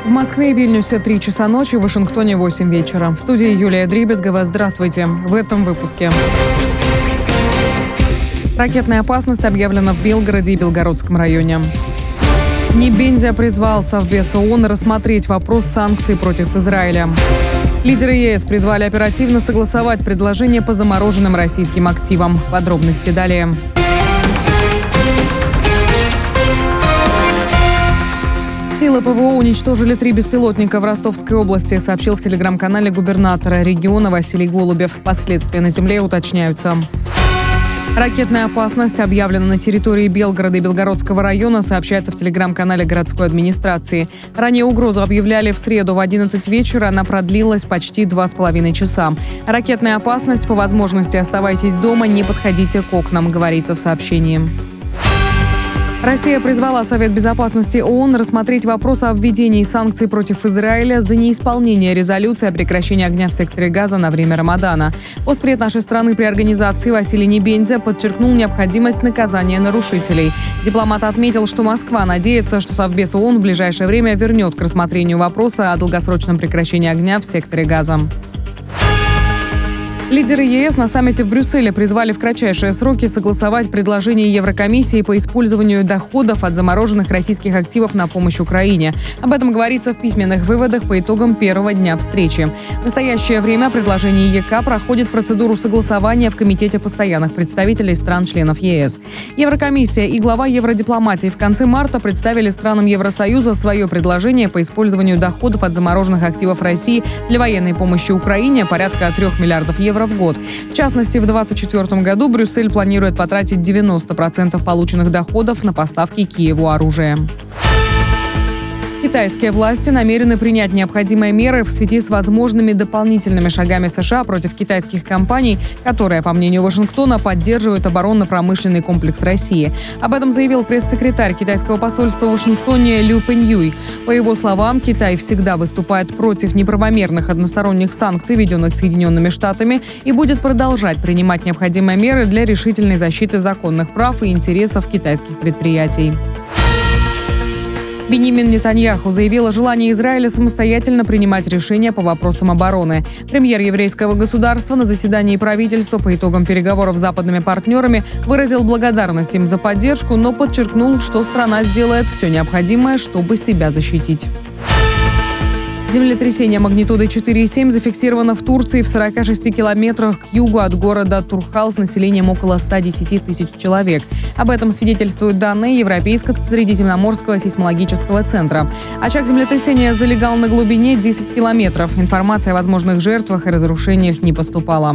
В Москве и Вильнюсе 3 часа ночи, в Вашингтоне 8 вечера. В студии Юлия Дрибезгова. Здравствуйте. В этом выпуске. Ракетная опасность объявлена в Белгороде и Белгородском районе. Небензя призвал Совбез ООН рассмотреть вопрос санкций против Израиля. Лидеры ЕС призвали оперативно согласовать предложение по замороженным российским активам. Подробности далее. Силы ПВО уничтожили 3 беспилотника в Ростовской области, сообщил в телеграм-канале губернатора региона Василий Голубев. Последствия на земле уточняются. Ракетная опасность объявлена на территории Белгорода и Белгородского района, сообщается в телеграм-канале городской администрации. Ранее угрозу объявляли в среду в 11 вечера, она продлилась почти 2,5 часа. Ракетная опасность, по возможности оставайтесь дома, не подходите к окнам, говорится в сообщении. Россия призвала Совет безопасности ООН рассмотреть вопрос о введении санкций против Израиля за неисполнение резолюции о прекращении огня в секторе Газа на время Рамадана. Постпред нашей страны при организации Василий Небензя подчеркнул необходимость наказания нарушителей. Дипломат отметил, что Москва надеется, что Совбез ООН в ближайшее время вернет к рассмотрению вопроса о долгосрочном прекращении огня в секторе Газа. Лидеры ЕС на саммите в Брюсселе призвали в кратчайшие сроки согласовать предложение Еврокомиссии по использованию доходов от замороженных российских активов на помощь Украине. Об этом говорится в письменных выводах по итогам первого дня встречи. В настоящее время предложение ЕК проходит процедуру согласования в Комитете постоянных представителей стран-членов ЕС. Еврокомиссия и глава евродипломатии в конце марта представили странам Евросоюза свое предложение по использованию доходов от замороженных активов России для военной помощи Украине порядка 3 миллиардов евро в год. В частности, в 2024 году Брюссель планирует потратить 90% полученных доходов на поставки Киеву оружия. Китайские власти намерены принять необходимые меры в связи с возможными дополнительными шагами США против китайских компаний, которые, по мнению Вашингтона, поддерживают оборонно-промышленный комплекс России. Об этом заявил пресс-секретарь китайского посольства в Вашингтоне Лю Пэньюй. По его словам, Китай всегда выступает против неправомерных односторонних санкций, введенных Соединенными Штатами, и будет продолжать принимать необходимые меры для решительной защиты законных прав и интересов китайских предприятий. Беньямин Нетаньяху заявил о желании Израиля самостоятельно принимать решения по вопросам обороны. Премьер еврейского государства на заседании правительства по итогам переговоров с западными партнерами выразил благодарность им за поддержку, но подчеркнул, что страна сделает все необходимое, чтобы себя защитить. Землетрясение магнитудой 4,7 зафиксировано в Турции в 46 километрах к югу от города Турхал с населением около 110 тысяч человек. Об этом свидетельствуют данные Европейского средиземноморского сейсмологического центра. Очаг землетрясения залегал на глубине 10 километров. Информация о возможных жертвах и разрушениях не поступала.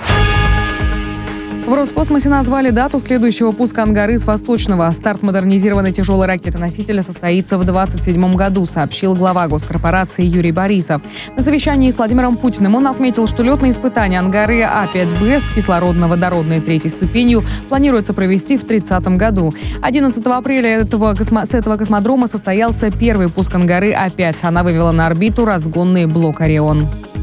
В Роскосмосе назвали дату следующего пуска «Ангары» с Восточного. Старт модернизированной тяжелой ракеты-носителя состоится в 2027 году, сообщил глава госкорпорации Юрий Борисов. На совещании с Владимиром Путиным он отметил, что летные испытания «Ангары А5Б» с кислородно-водородной 3-й ступенью планируется провести в 2030 году. 11 апреля с этого космодрома состоялся первый пуск «Ангары А5». Она вывела на орбиту разгонный блок «Орион».